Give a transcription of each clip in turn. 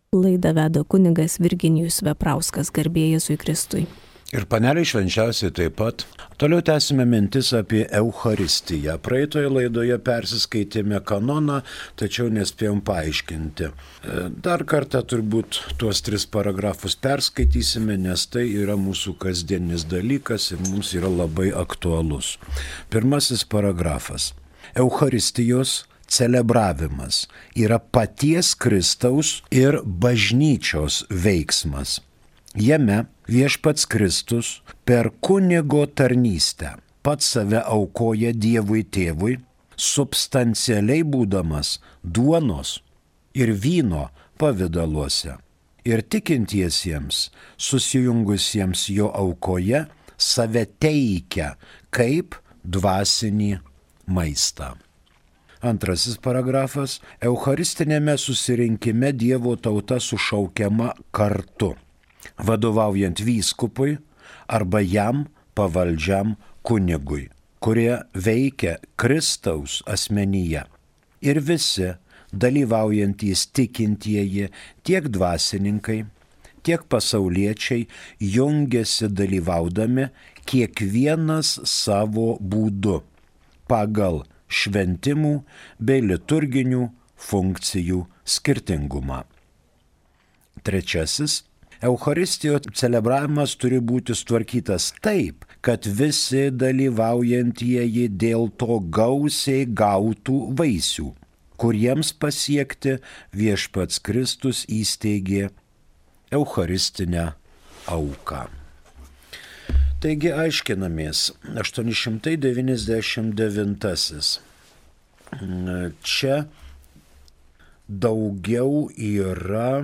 Laidą veda kunigas Virginijus Veprauskas, garbė Jėzui Kristui. Ir paneliai švenčiausiai taip pat. Toliau tęsime mintis apie Eucharistiją. Praeitoje laidoje persiskaitėme kanoną, tačiau nespėjom paaiškinti. Dar kartą turbūt tuos 3 paragrafus perskaitysime, nes tai yra mūsų kasdienis dalykas ir mums yra labai aktualus. Pirmasis paragrafas. Eucharistijos celebravimas yra paties Kristaus ir bažnyčios veiksmas. Jame viešpats Kristus per kunigo tarnystę pats save aukoja Dievui Tėvui, substancialiai būdamas duonos ir vyno pavidaluose. Ir tikintiesiems, susijungusiems jo aukoje, save teikia kaip dvasinį maistą. Antrasis paragrafas. Eucharistinėme susirinkime Dievo tauta sušaukiama kartu, vadovaujant vyskupui arba jam pavaldžiam kunigui, kurie veikia Kristaus asmenyje. Ir visi dalyvaujantys tikintieji, tiek dvasininkai, tiek pasauliečiai jungiasi dalyvaudami kiekvienas savo būdu pagal šventimų bei liturginių funkcijų skirtingumą. Trečiasis. Eucharistijos celebravimas turi būti sutvarkytas taip, kad visi dalyvaujantieji dėl to gausiai gautų vaisių, kuriems pasiekti viešpats Kristus įsteigė eucharistinę auką. Taigi aiškinamės, 899. Čia daugiau yra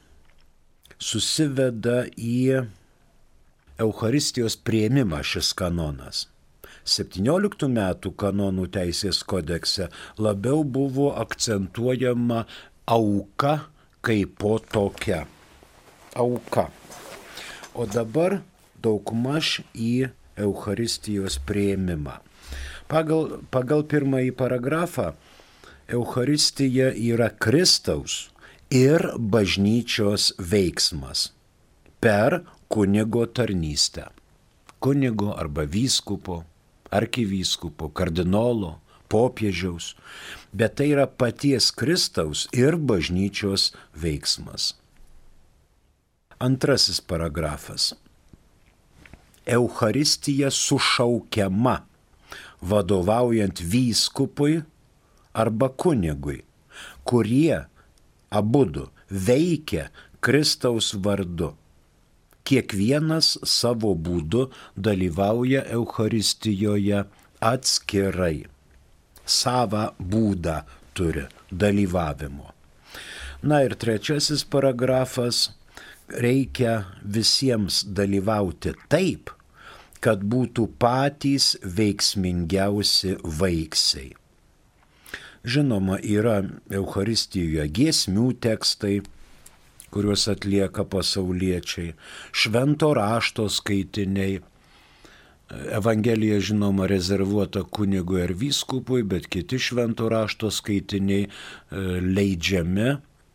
susiveda į Eucharistijos priėmimą šis kanonas. 17 metų kanonų teisės kodekse labiau buvo akcentuojama auka kaip po tokia. Auka. O dabar daugmaž į Eucharistijos priėmimą. Pagal pirmąjį paragrafą Eucharistija yra Kristaus ir bažnyčios veiksmas per kunigo tarnystę. Kunigo arba vyskupo, arkivyskupo, kardinolo, popiežiaus, bet tai yra paties Kristaus ir bažnyčios veiksmas. Antrasis paragrafas. Eucharistija sušaukiama vadovaujant vyskupui arba kunigui, kurie abudu veikia Kristaus vardu. Kiekvienas savo būdu dalyvauja Eucharistijoje atskirai. Savą būdą turi dalyvavimo. Na ir trečiasis paragrafas. Reikia visiems dalyvauti taip, kad būtų patys veiksmingiausi vaiksiai. Žinoma, yra Eucharistijoje giesmių tekstai, kuriuos atlieka pasauliečiai, švento rašto skaitiniai. Evangelija, žinoma, rezervuota kunigui ar vyskupui, bet kiti švento rašto skaitiniai leidžiami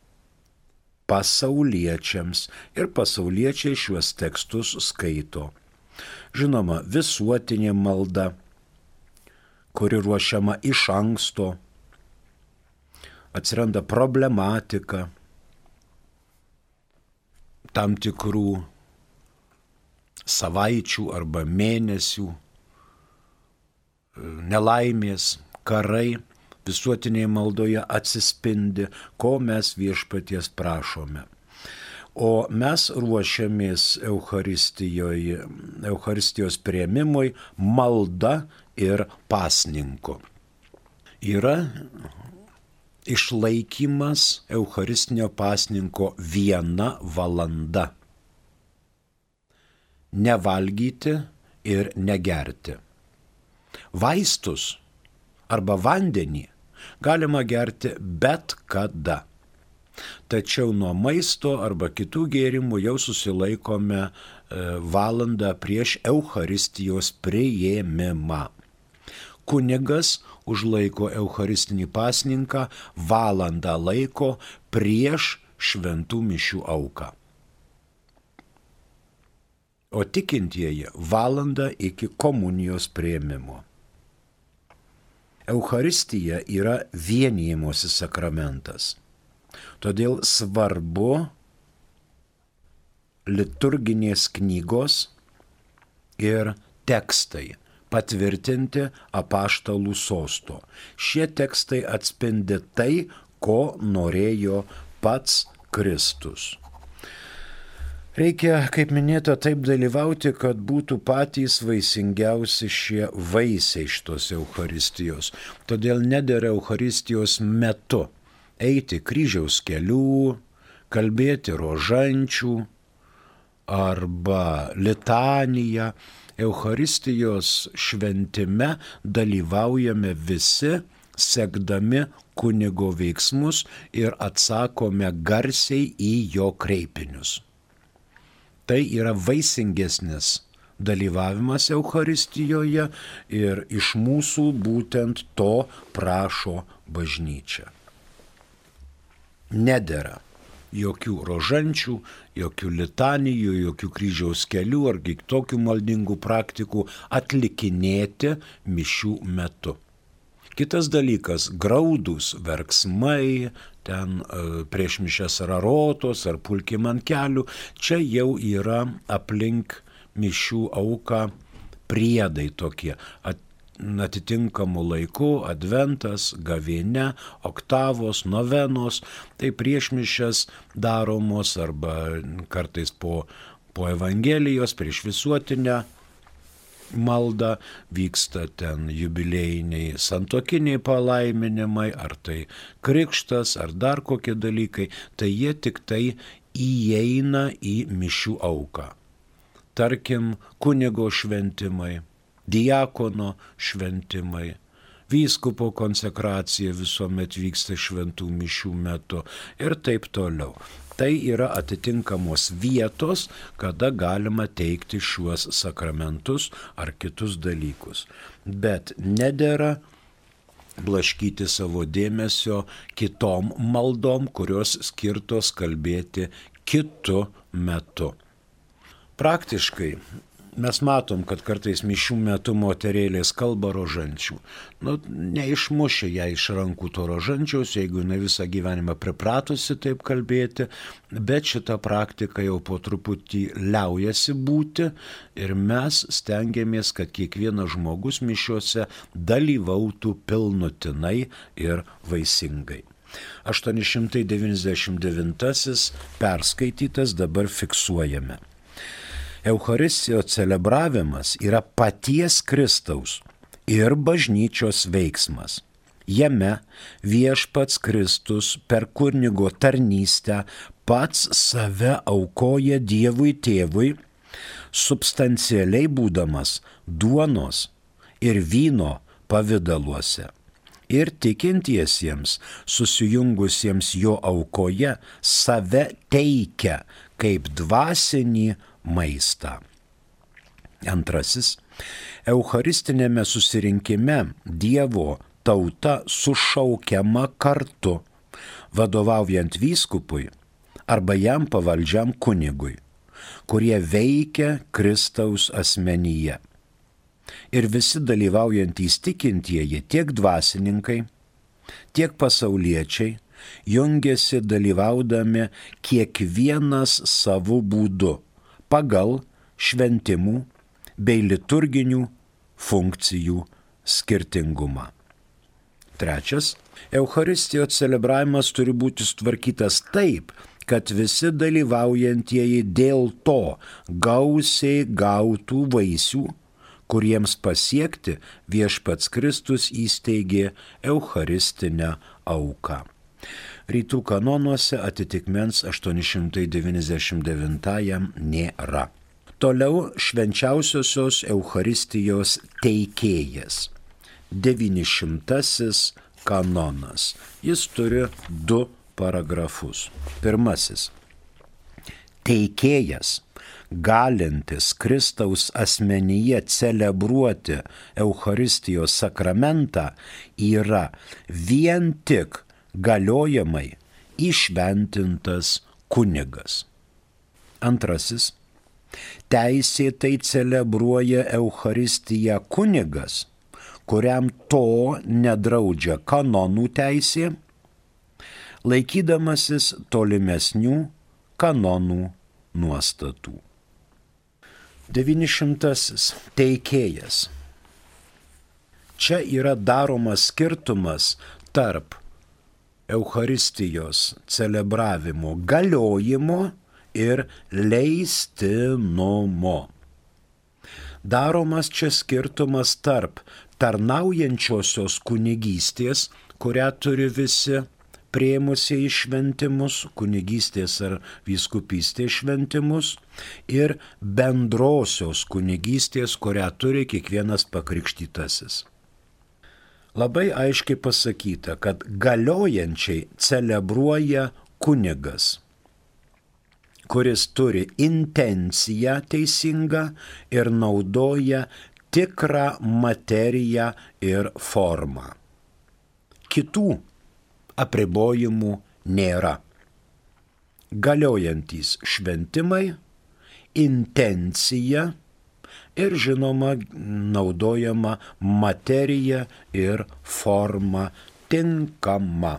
pasauliečiams ir pasauliečiai šiuos tekstus skaito. Žinoma, visuotinė malda, kuri ruošiama iš anksto, atsiranda problematika tam tikrų savaičių arba mėnesių, nelaimės, karai. Visuotinėje maldoje atsispindi, ko mes viešpaties prašome. O mes ruošiamės Eucharistijos priėmimui malda ir pasninku. Yra išlaikymas Eucharistinio pasninko 1 valanda. Nevalgyti ir negerti. Vaistus arba vandenį galima gerti bet kada. Tačiau nuo maisto arba kitų gėrimų jau susilaikome valandą prieš Eucharistijos priėmimą. Kunigas užlaiko Eucharistinį pasninką valandą laiko prieš šventų mišių auką. O tikintieji valandą iki komunijos priėmimo. Eucharistija yra vienijimosi sakramentas. Todėl svarbu liturginės knygos ir tekstai patvirtinti apaštalų sosto. Šie tekstai atspindi tai, ko norėjo pats Kristus. Reikia, kaip minėta, taip dalyvauti, kad būtų patys vaisingiausi šie vaisiai šitos Eucharistijos. Todėl nedera Eucharistijos metu eiti kryžiaus kelių, kalbėti rožančių arba litaniją. Eucharistijos šventime dalyvaujame visi, sekdami kunigo veiksmus ir atsakome garsiai į jo kreipinius. Tai yra vaisingesnis dalyvavimas Eucharistijoje ir iš mūsų būtent to prašo bažnyčia. Nedera jokių rožančių, jokių litanijų, jokių kryžiaus kelių ar kitokių maldingų praktikų atlikinėti mišių metu. Kitas dalykas – graudūs verksmai, ten prieš mišias rarotos ar pulkim ant kelių, čia jau yra aplink mišių auką priedai tokie. Atitinkamų laikų, adventas, gavėnia, oktavos, novenos, tai prieš mišias daromos arba kartais po Evangelijos, prieš visuotinę maldą vyksta ten jubiliejiniai santuokiniai palaiminimai, ar tai krikštas, ar dar kokie dalykai, tai jie tik tai įeina į mišių auką. Tarkim, kunigo šventimai, diakono šventimai, vyskupo konsekracija visuomet vyksta šventų mišių metu ir taip toliau. Tai yra atitinkamos vietos, kada galima teikti šiuos sakramentus ar kitus dalykus. Bet nedera blaškyti savo dėmesio kitom maldom, kurios skirtos kalbėti kitu metu. Praktiškai mes matom, kad kartais mišių metu moterėlės kalba rožančių. Neišmušė ją iš rankų to rožančiaus, jeigu jinai visą gyvenimą pripratusi taip kalbėti, bet šita praktika jau po truputį liaujasi būti ir mes stengiamės, kad kiekvienas žmogus mišiuose dalyvautų pilnutinai ir vaisingai. 899 perskaitytas, dabar fiksuojame. Eucharistijos celebravimas yra paties Kristaus ir bažnyčios veiksmas. Jame viešpats Kristus per kunigo tarnystę pats save aukoja Dievui Tėvui, substancialiai būdamas duonos ir vyno pavidaluose. Ir tikintiesiems, susijungusiems jo aukoje, save teikia kaip dvasinį maistą. Antrasis. Eucharistinėme susirinkime Dievo tauta sušaukiama kartu, vadovaujant vyskupui arba jam pavaldžiam kunigui, kurie veikia Kristaus asmenyje. Ir visi dalyvaujantys tikintieji, tiek dvasininkai, tiek pasauliečiai, jungiasi dalyvaudami kiekvienas savo būdu, pagal šventimų bei liturginių funkcijų skirtingumą. Trečias. Eucharistijos celebravimas turi būti sutvarkytas taip, kad visi dalyvaujantieji dėl to gausiai gautų vaisių, kuriems pasiekti viešpats Kristus įsteigė eucharistinę auką. Rytų kanonuose atitikmens 899 nėra. Toliau švenčiausiosios Eucharistijos teikėjas. 900 kanonas. Jis turi 2 paragrafus. Pirmasis. Teikėjas, galintis Kristaus asmenyje celebruoti Eucharistijos sakramentą, yra vien tik galiojamai įšventintas kunigas. Antrasis. Teisėtai celebruoja Eucharistiją kunigas, kuriam to nedraudžia kanonų teisė, laikydamasis tolimesnių kanonų nuostatų. 900. Teikėjas. Čia yra daromas skirtumas tarp Eucharistijos celebravimo galiojimo ir leistinumo. Daromas čia skirtumas tarp tarnaujančiosios kunigystės, kurią turi visi priėmusieji šventimus, kunigystės ar vyskupystės šventimus, ir bendrosios kunigystės, kurią turi kiekvienas pakrikštytasis. Labai aiškiai pasakyta, kad galiojančiai celebruoja kunigas, kuris turi intenciją teisingą ir naudoja tikrą materiją ir formą. Kitų apribojimų nėra. Galiojantys šventimai, intencija ir žinoma naudojama materija ir forma tinkama.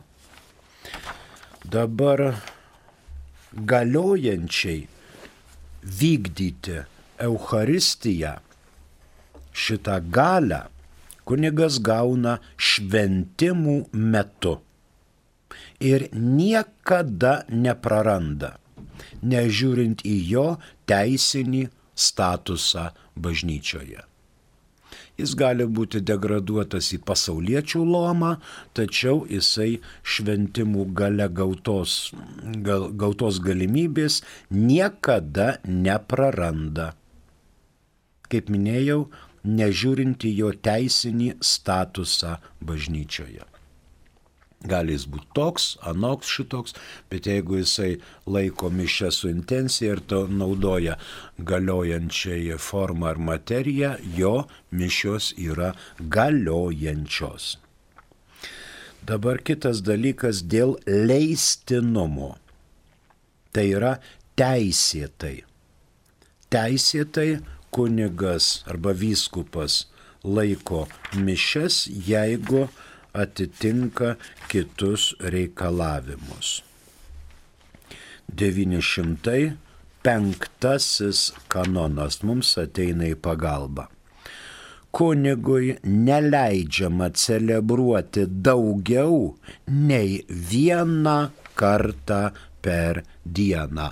Dabar galiojančiai vykdyti Eucharistiją, šitą galią kunigas gauna šventimų metu ir niekada nepraranda, nežiūrint į jo teisinį statusą bažnyčioje. Jis gali būti degraduotas į pasauliečių luomą, tačiau jisai šventimų gale gautos galimybės niekada nepraranda. Kaip minėjau, nežiūrint į jo teisinį statusą bažnyčioje. Gali jis būti toks, anoks šitoks, bet jeigu jisai laiko mišią su intencija ir to naudoja galiojančiai formą ar materiją, jo mišios yra galiojančios. Dabar kitas dalykas dėl leistinumo. Tai yra teisėtai. Teisėtai kunigas arba vyskupas laiko mišias, jeigu atitinka kitus reikalavimus. 905 kanonas mums ateina į pagalbą. Kunigui neleidžiama celebruoti daugiau nei vieną kartą per dieną.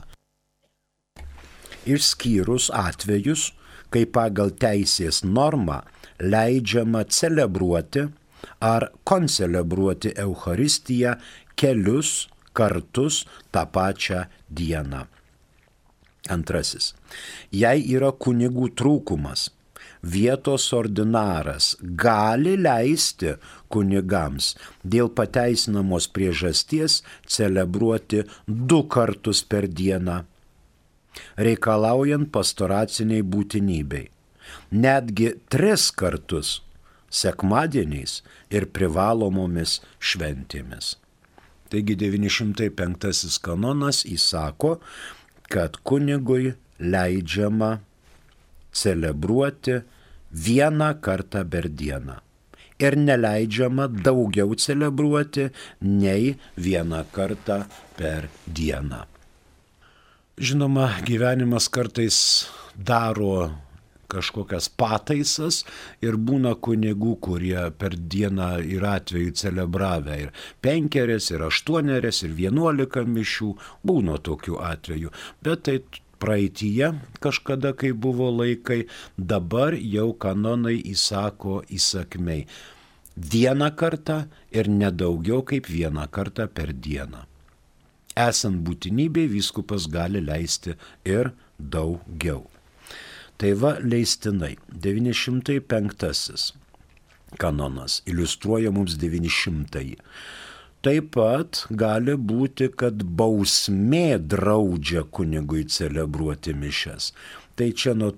Išskyrus atvejus, kai pagal teisės normą leidžiama celebruoti ar koncelebruoti Eucharistiją kelius kartus tą pačią dieną. Antrasis. Jei yra kunigų trūkumas, vietos ordinaras gali leisti kunigams dėl pateisinamos priežasties celebruoti 2 kartus per dieną, reikalaujant pastoraciniai būtinybei, netgi 3 kartus sekmadieniais ir privalomomis šventėmis. Taigi 905 kanonas įsako, kad kunigui leidžiama celebruoti 1 kartą per dieną ir neleidžiama daugiau celebruoti nei 1 kartą per dieną. Žinoma, gyvenimas kartais daro kažkokias pataisas ir būna kunigų, kurie per dieną yra atveju celebravę ir 5, ir 8, ir 11 mišių, būna tokių atvejų, bet tai praeityje kažkada, kai buvo laikai, dabar jau kanonai įsako įsakmiai 1 kartą ir nedaugiau kaip 1 kartą per dieną. Esant būtinybei, vyskupas gali leisti ir daugiau. Tai va leistinai. 905 kanonas iliustruoja mums 900. Taip pat gali būti, kad bausmė draudžia kunigui celebruoti mišias. Tai čia nuo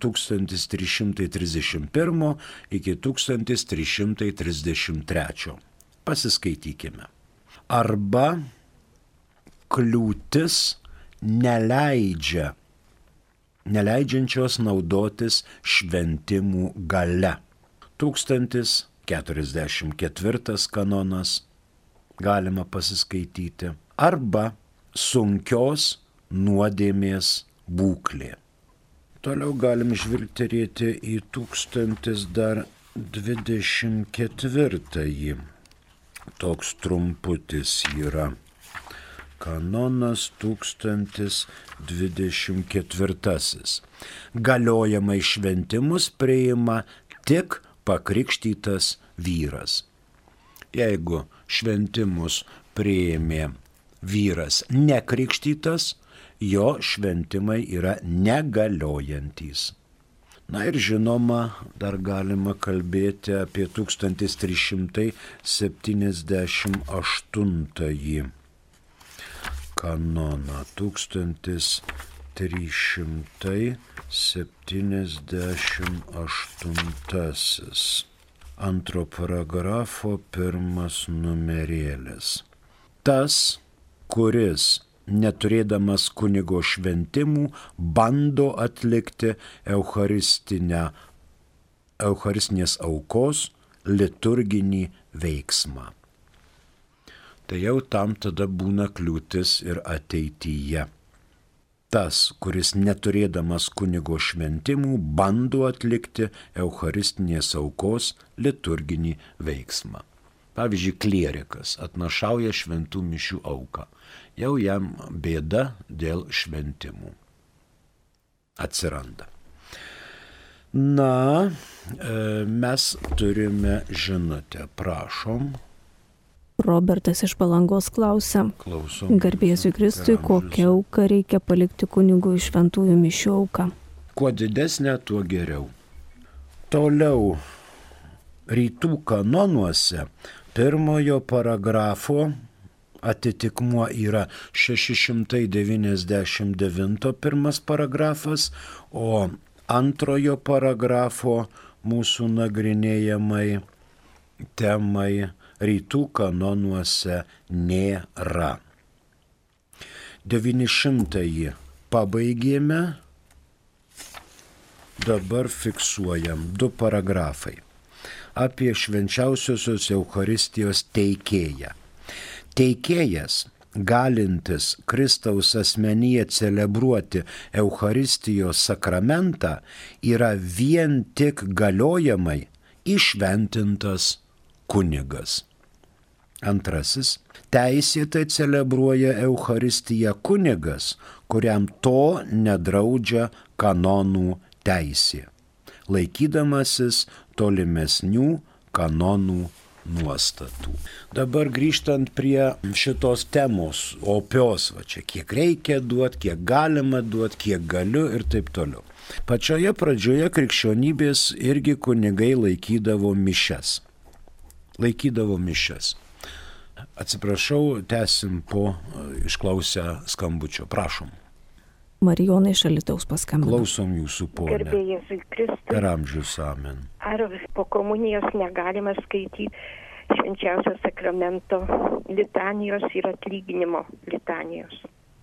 1331 iki 1333. Pasiskaitykime. Arba kliūtis neleidžiančios naudotis šventimų gale. 1044 kanonas galima pasiskaityti. Arba sunkios nuodėmės būklė. Toliau galim žvilgterėti į 1024. Toks trumputis yra. Kanonas 1024. Galiojamai šventimus priima tik pakrikštytas vyras. Jeigu šventimus priėmė vyras nekrikštytas, jo šventimai yra negaliojantys. Na ir žinoma, dar galima kalbėti apie 1378 kanoną. 1378. Antro paragrafo 1 numerėlis. Tas, kuris neturėdamas kunigo šventimų bando atlikti eucharistinės aukos liturginį veiksmą. Tai jau tam tada būna kliūtis ir ateityje. Tas, kuris neturėdamas kunigo šventimų bando atlikti eucharistinės aukos liturginį veiksmą. Pavyzdžiui, klierikas atnašauja šventų mišių auką. Jau jam bėda dėl šventimų atsiranda. Na, mes turime žinutę, prašom. Robertas iš Palangos klausia. Klausom. Garbė Jėzui Kristui, kokią auką reikia palikti kunigui šventųjų mišių auką? Kuo didesnė, tuo geriau. Toliau, rytų kanonuose pirmojo paragrafo atitikmuo yra 699 pirmas paragrafas, o antrojo paragrafo mūsų nagrinėjamai temai rytų kanonuose nėra. 900 pabaigėme, dabar fiksuojam 2 paragrafai apie švenčiausiosios Eucharistijos teikėją. Teikėjas, galintis Kristaus asmenyje celebruoti Eucharistijos sakramentą, yra vien tik galiojamai įšventintas kunigas. Antrasis, teisėtai celebruoja Eucharistiją kunigas, kuriam to nedraudžia kanonų teisė, laikydamasis tolimesnių kanonų nuostatų. Dabar grįžtant prie šitos temos, opios, va čia kiek reikia duoti, kiek galima duoti, kiek galiu ir taip toliau. Pačioje pradžioje krikščionybės irgi kunigai laikydavo mišias. Atsiprašau, tęsim po išklausę skambučio. Prašom. Marijonai iš Alytaus paskambino. Klausom jūsų, ponė. Garbė Jėzui Kristui. Per amžius, amen. Ar po komunijos negalima skaityti švenčiausio sakramento litanijos ir atlyginimo litanijos?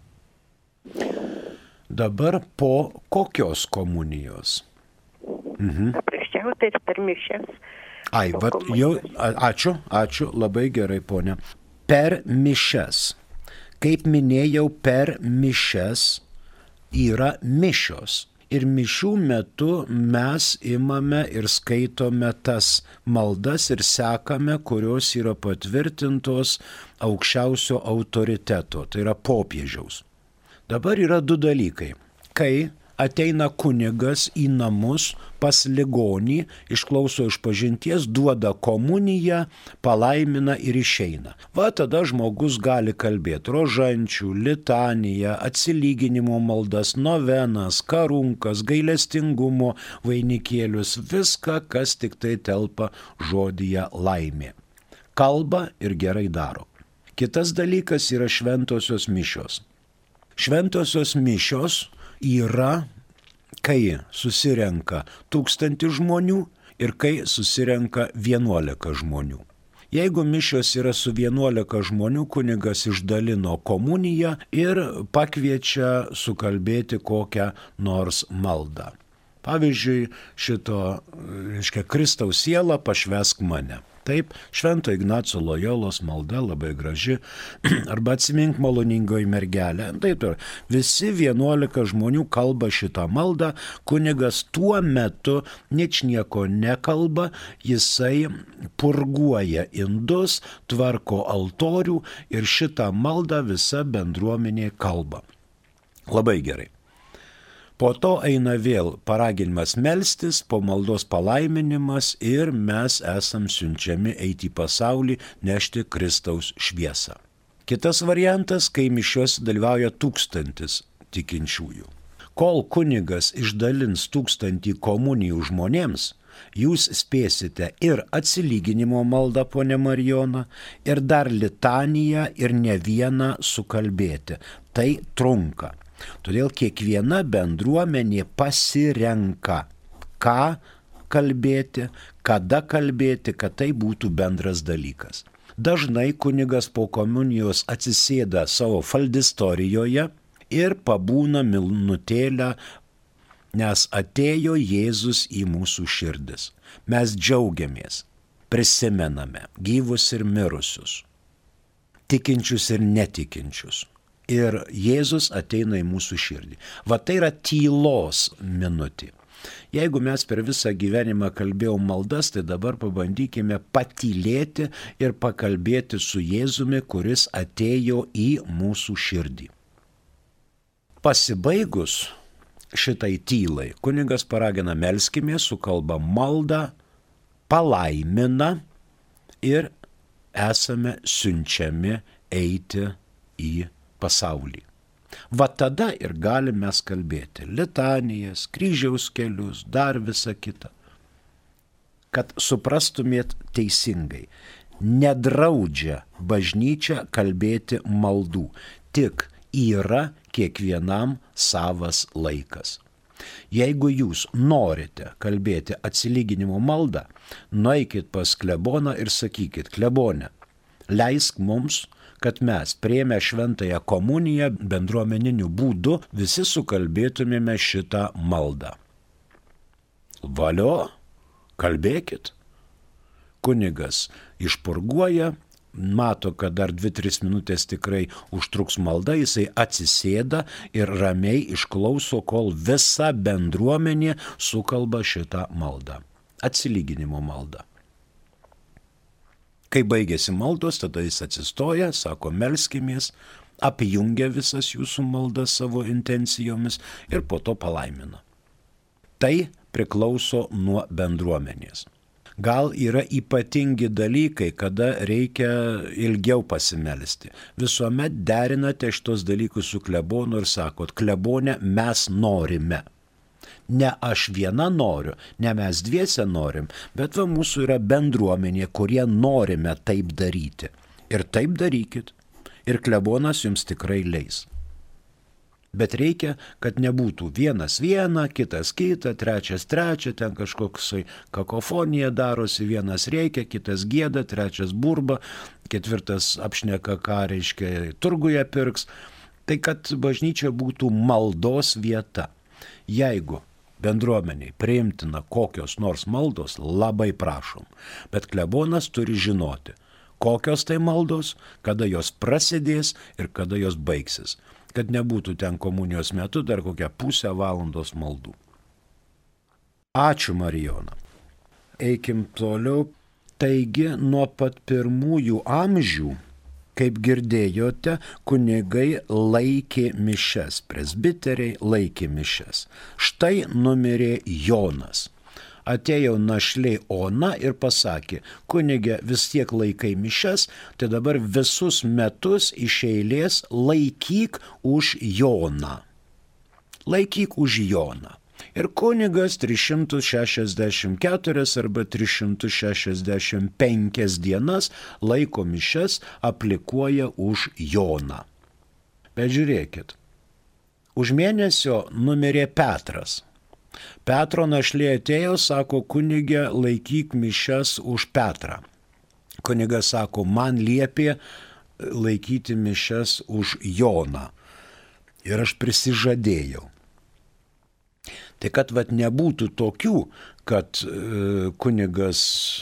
Dabar po kokios komunijos? Paprasčiausiai per mišias. Ai, vat, jau, ačiū, labai gerai, ponė. Per mišias. Kaip minėjau, per mišias yra mišios. Ir mišių metu mes imame ir skaitome tas maldas ir sekame, kurios yra patvirtintos aukščiausio autoriteto, tai yra popiežiaus. Dabar yra 2 dalykai. Kai ateina kunigas į namus pas ligonį, išklauso išpažinties, duoda komuniją, palaimina ir išeina. Va tada žmogus gali kalbėti rožančių, litaniją, atsilyginimo maldas, novenas, karunkas, gailestingumo vainikėlius, viską, kas tik tai telpa žodyje laimė. Kalba ir gerai daro. Kitas dalykas yra šventosios mišios. Šventosios mišios yra, kai susirenka 1000 žmonių ir kai susirenka 11 žmonių. Jeigu mišios yra su 11 žmonių, kunigas išdalino komuniją ir pakviečia sukalbėti kokią nors maldą. Pavyzdžiui, Kristaus siela pašvęsk mane. Taip, Švento Ignaco Lojolos malda labai graži, arba atsimink maloningoji mergelė. Taip, visi 11 žmonių kalba šitą maldą, kunigas tuo metu nieko nekalba, jisai purguoja indus, tvarko altorių ir šitą maldą visa bendruomenė kalba. Labai gerai. Po to eina vėl paraginimas melstis, po maldos palaiminimas ir mes esam siunčiami eiti į pasaulį, nešti Kristaus šviesą. Kitas variantas, kai mišios dalyvauja 1000 tikinčiųjų. Kol kunigas išdalins 1000 komunijų žmonėms, jūs spėsite ir atsilyginimo maldą, ponia Marijona, ir dar litaniją ir ne vieną sukalbėti. Tai trunka. Todėl kiekviena bendruomenė pasirenka, ką kalbėti, kada kalbėti, kad tai būtų bendras dalykas. Dažnai kunigas po komunijos atsisėda savo faldistorijoje ir pabūna minutėlę, nes atėjo Jėzus į mūsų širdis. Mes džiaugiamės, prisimename gyvus ir mirusius, tikinčius ir netikinčius. Ir Jėzus ateina į mūsų širdį. Va tai yra tylos minutė. Jeigu mes per visą gyvenimą kalbėjom maldas, tai dabar pabandykime patylėti ir pakalbėti su Jėzumi, kuris atėjo į mūsų širdį. Pasibaigus šitai tylai, kunigas paragina melskimės, sukalba maldą, palaimina ir esame siunčiami eiti į pasaulį. Va tada ir galime mes kalbėti litanijas, kryžiaus kelius, dar visą kitą. Kad suprastumėt teisingai, nedraudžia bažnyčia kalbėti maldų, tik yra kiekvienam savas laikas. Jeigu jūs norite kalbėti atsilyginimo maldą, nueikit pas kleboną ir sakykit, klebone, leisk mums, kad mes priėmę šventąją komuniją bendruomeniniu būdu visi sukalbėtumėme šitą maldą. Valio, kalbėkit. Kunigas išpurguoja, mato, kad dar 2-3 minutės tikrai užtruks malda, jisai atsisėda ir ramiai išklauso, kol visa bendruomenė sukalba šitą maldą. Atsilyginimo maldą. Kai baigėsi maldos, tada jis atsistoja, sako, melskimės, apjungia visas jūsų maldas savo intencijomis ir po to palaimina. Tai priklauso nuo bendruomenės. Gal yra ypatingi dalykai, kada reikia ilgiau pasimelsti. Visuomet derinate šitos dalykus su klebonu ir sakot, klebone, mes norime. Ne aš viena noriu, ne mes dviese norim, bet va mūsų yra bendruomenė, kurie norime taip daryti. Ir taip darykit. Ir klebonas jums tikrai leis. Bet reikia, kad nebūtų vienas vieną, kitas kitą, trečias trečią, ten kažkoksai kakofonija darosi, vienas reikia, kitas gieda, trečias burba, ketvirtas apšneka, ką reiškia turguje pirks. Tai kad bažnyčia būtų maldos vieta. Jeigu bendruomeniai priimtina kokios nors maldos, labai prašom. Bet klebonas turi žinoti, kokios tai maldos, kada jos prasidės ir kada jos baigsis. Kad nebūtų ten komunijos metu dar kokią pusę valandos maldų. Ačiū, Marijona. Eikim toliau. Taigi, nuo pat pirmųjų amžių, kaip girdėjote, kunigai laikė mišias, presbiteriai laikė mišias. Štai numirė Jonas. Atėjo našlė Ona ir pasakė, kunige, vis tiek laikai mišias, tai dabar visus metus iš eilės laikyk už Joną. Laikyk už Joną. Ir kunigas 364 arba 365 dienas laiko mišias, aplikuoja už Joną. Bet žiūrėkit, už mėnesio numirė Petras. Petro našlė atėjo, sako, kunige, laikyk mišias už Petrą. Kunigas sako, man liepė laikyti mišias už Joną. Ir aš prisižadėjau. Tai kad nebūtų tokių, kad kunigas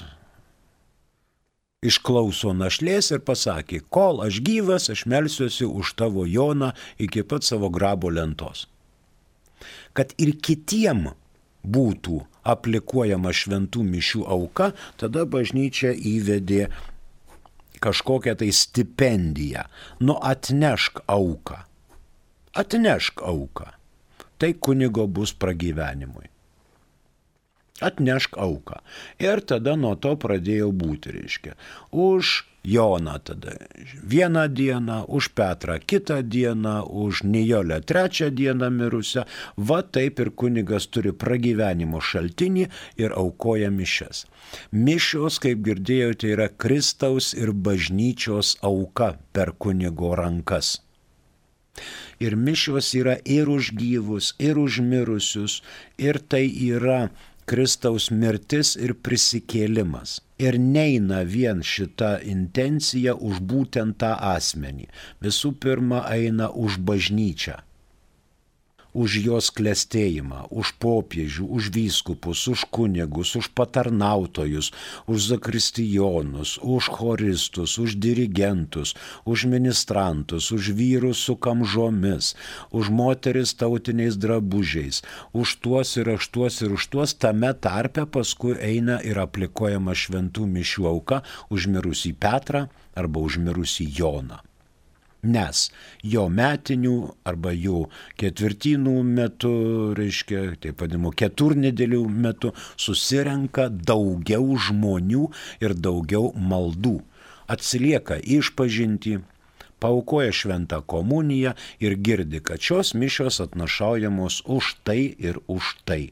išklauso našlės ir pasakė, kol aš gyvas, aš melsiuosi už tavo Joną iki pat savo grabo lentos. Kad ir kitiem būtų aplikuojama šventų mišių auka, tada bažnyčia įvedė kažkokią tai stipendiją. Atnešk auką. Atnešk auką. Tai kunigo bus pragyvenimui. Atnešk auką. Ir tada nuo to pradėjau būti, reiškia. Už Joną tada vieną dieną, už Petrą kitą dieną, už Nijolę trečią dieną mirusią. Va taip ir kunigas turi pragyvenimo šaltinį ir aukoja mišias. Mišios, kaip girdėjote, yra Kristaus ir bažnyčios auka per kunigo rankas. Ir mišios yra ir už gyvus, ir už mirusius, ir tai yra Kristaus mirtis ir prisikėlimas. Ir neina vien šita intencija už būtent tą asmenį. Visų pirma, eina už bažnyčią. Už jos klestėjimą, už popiežių, už vyskupus, už kunigus, už patarnautojus, už zakristijonus, už choristus, už dirigentus, už ministrantus, už vyrus su kamžomis, už moteris tautiniais drabužiais, už tuos ir už tuos, tame tarpe paskui eina ir aplikuojama šventų mišių auka už mirusį Petrą arba už mirusį Joną. Nes jo metinių arba jų ketvirtynų metu, reiškia, taip vadinamų keturnedėlių metu, susirenka daugiau žmonių ir daugiau maldų. Atsilieka išpažintį, paaukoja šventą komuniją ir girdi, kad šios mišios atnašaujamos už tai ir už tai.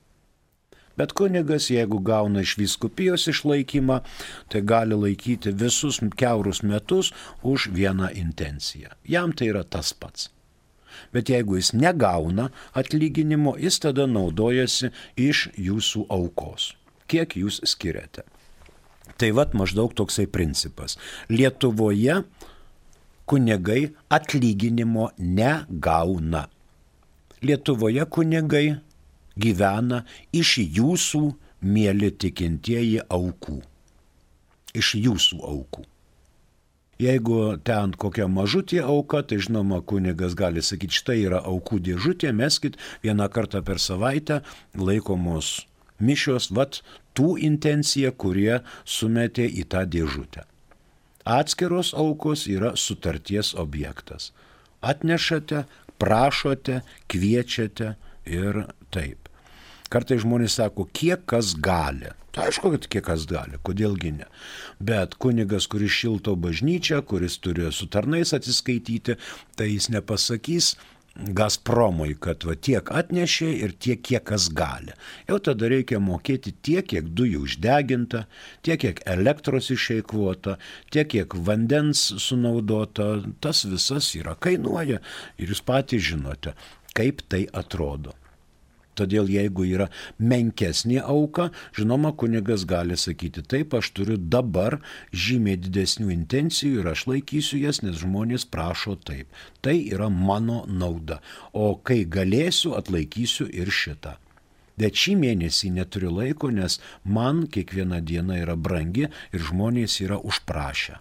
Bet kunigas, jeigu gauna iš vyskupijos išlaikymą, tai gali laikyti visus kiaurus metus už vieną intenciją. Jam tai yra tas pats. Bet jeigu jis negauna atlyginimo, jis tada naudojasi iš jūsų aukos. Kiek jūs skiriate? Tai maždaug toksai principas. Lietuvoje kunigai atlyginimo negauna. Lietuvoje kunigai gyvena iš jūsų, mieli tikintieji, aukų. Iš jūsų aukų. Jeigu ten kokia mažutė auka, tai žinoma, kunigas gali sakyti, štai yra aukų dėžutė, meskit vieną kartą per savaitę laikomos mišios, tų intencija, kurie sumetė į tą dėžutę. Atskiros aukos yra sutarties objektas. Atnešate, prašote, kviečiate ir taip. Kartais žmonės sako, kiek kas gali. Tai aišku, kad kiek kas gali, kodėlgi ne. Bet kunigas, kuris šilto bažnyčią, kuris turi su tarnais atsiskaityti, tai jis nepasakys Gazpromui, kad tiek atnešė ir tiek, kiek kas gali. Jau tada reikia mokėti tiek, kiek dujų uždeginta, tiek, kiek elektros išeikvota, tiek, kiek vandens sunaudota. Tas visas yra kainuoja ir jūs patys žinote, kaip tai atrodo. Todėl jeigu yra menkesnė auka, žinoma, kunigas gali sakyti, taip, aš turiu dabar žymiai didesnių intencijų ir aš laikysiu jas, nes žmonės prašo taip. Tai yra mano nauda. O kai galėsiu, atlaikysiu ir šitą. Bet šį mėnesį neturiu laiko, nes man kiekviena diena yra brangi ir žmonės yra užprašę.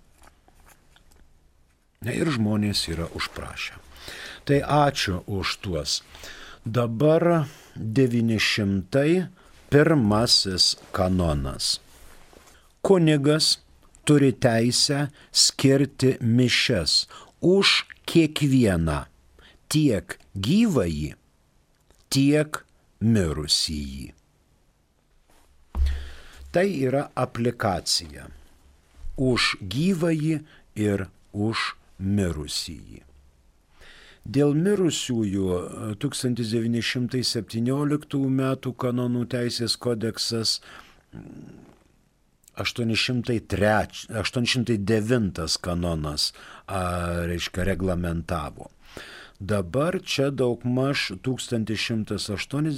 Ir žmonės yra užprašę. Tai ačiū už tuos. Dabar 901 kanonas. Kunigas turi teisę skirti mišias už kiekvieną, tiek gyvąjį, tiek mirusįjį. Tai yra aplikacija už gyvąjį ir už mirusįjį. Dėl mirusiųjų 1917 metų kanonų teisės kodeksas 809 kanonas reglamentavo. Dabar čia daugmaž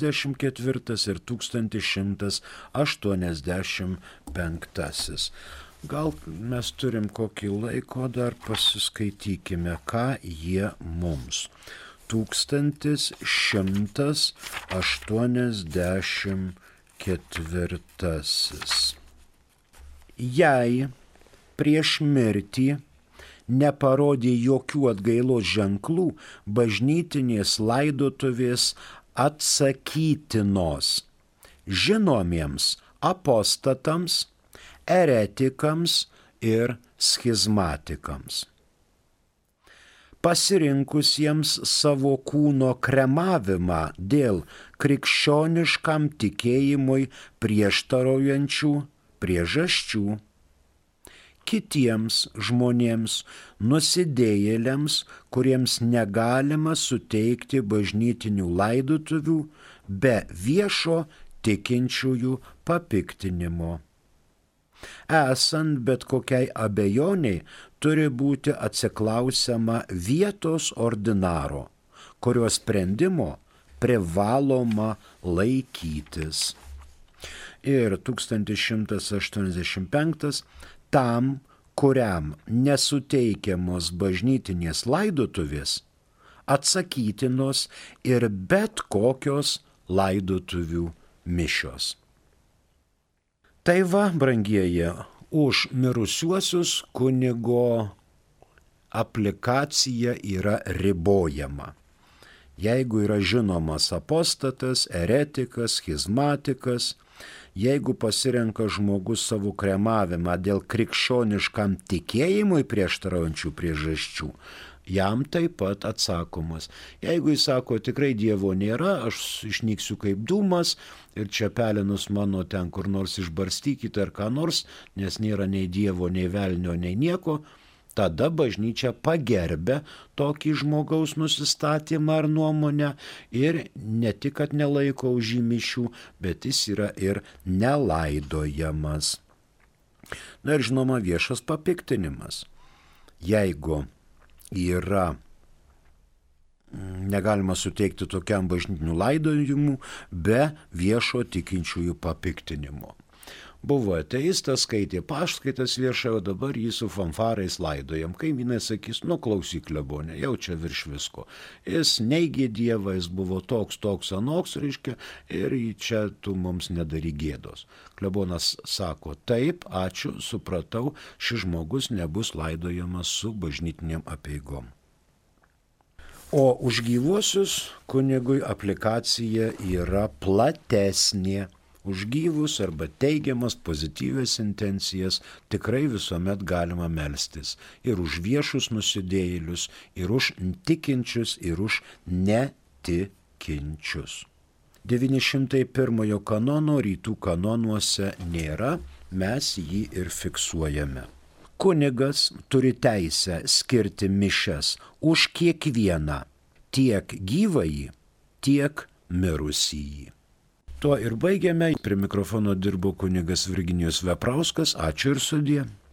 1184 ir 1185. Gal mes turim kokį laiko, dar pasiskaitykime, ką jie mums. 1184. Jei prieš mirtį neparodė jokių atgailos ženklų, bažnytinės laidotuvės atsakytinos žinomiems apostatams, eretikams ir schizmatikams. Pasirinkusiems savo kūno kremavimą dėl krikščioniškam tikėjimui prieštaraujančių priežasčių, kitiems žmonėms, nusidėjėliams, kuriems negalima suteikti bažnytinių laidotuvių be viešo tikinčiųjų papiktinimo. Esant bet kokiai abejoniai, turi būti atsiklausiama vietos ordinaro, kurio sprendimo privaloma laikytis. Ir 1185 tam, kuriam nesuteikiamos bažnytinės laidotuvės, atsakytinos ir bet kokios laidotuvių mišios. Tai va, brangieji, už mirusiuosius kunigo aplikacija yra ribojama. Jeigu yra žinomas apostatas, eretikas, schizmatikas, jeigu pasirenka žmogus savo kremavimą dėl krikščioniškam tikėjimui prieštaraujančių priežasčių, jam taip pat atsakomas. Jeigu jis sako, tikrai Dievo nėra, aš išnyksiu kaip dūmas ir čia pelenus mano ten kur nors išbarstykite ar ką nors, nes nėra nei Dievo, nei velnio, nei nieko, tada bažnyčia pagerbia tokį žmogaus nusistatymą ar nuomonę ir ne tik, kad nelaiko už jį mišių, bet jis yra ir nelaidojamas. Na ir žinoma, viešas papiktinimas. Jeigu negalima suteikti tokiam bažnytinių laidojimų be viešo tikinčiųjų papiktinimo. Buvo ateistas, skaitė paskaitas viešai, o dabar jį su fanfarais laidojam. Kaimynai sakys, klausyk klebone, jau čia virš visko. Jis neigė Dievą, jis buvo toks, anoks, reiškia, ir čia tu mums nedary gėdos. Klebonas sako, taip, ačiū, supratau, šis žmogus nebus laidojamas su bažnytiniam apeigom. O už gyvuosius kunigui aplikacija yra platesnė. Už gyvus arba teigiamas pozityvias intencijas tikrai visuomet galima melstis. Ir už viešus nusidėjėlius, ir už tikinčius, ir už netikinčius. 901 kanono rytų kanonuose nėra, mes jį ir fiksuojame. Kunigas turi teisę skirti mišias už kiekvieną, tiek gyvąjį, tiek mirusįjį. Tuo ir baigiame. Prie mikrofono dirbo kunigas Virginijus Veprauskas. Ačiū ir sudie.